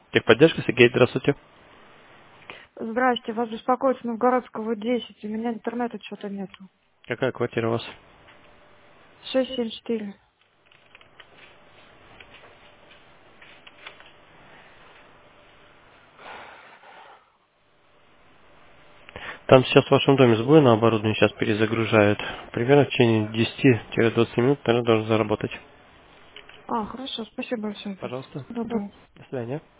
Техподдержка, Сергей, здравствуйте. Здрасте, вас беспокоит Новгородского 10. У меня интернета что-то нету. Какая квартира у вас? 674. Там сейчас в вашем доме сбой на оборудовании, сейчас перезагружают. Примерно в течение 10-20 минут, наверное, должен заработать. Хорошо, спасибо большое. Пожалуйста. Доброго. До свидания.